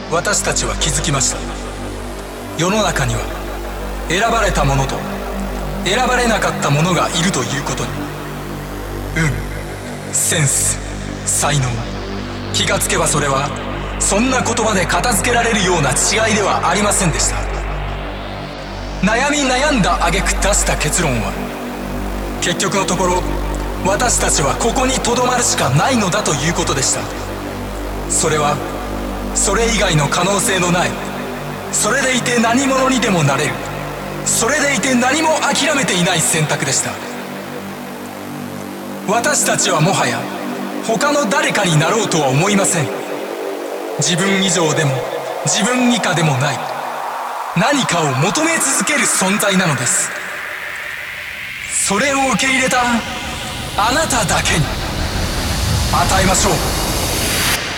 私たちは気づきました。世の中には選ばれた者と選ばれなかった者がいるということに、センス、才能、気がつけばそれはそんな言葉で片付けられるような違いではありませんでした。悩み悩んだ挙句出した結論は、結局のところ私たちはここにとどまるしかないのだということでした。それはそれ以外の可能性のない、それでいて何者にでもなれる、それでいて何も諦めていない選択でした。私たちはもはや他の誰かになろうとは思いません。自分以上でも自分以下でもない何かを求め続ける存在なのです。それを受け入れたあなただけに与えましょう。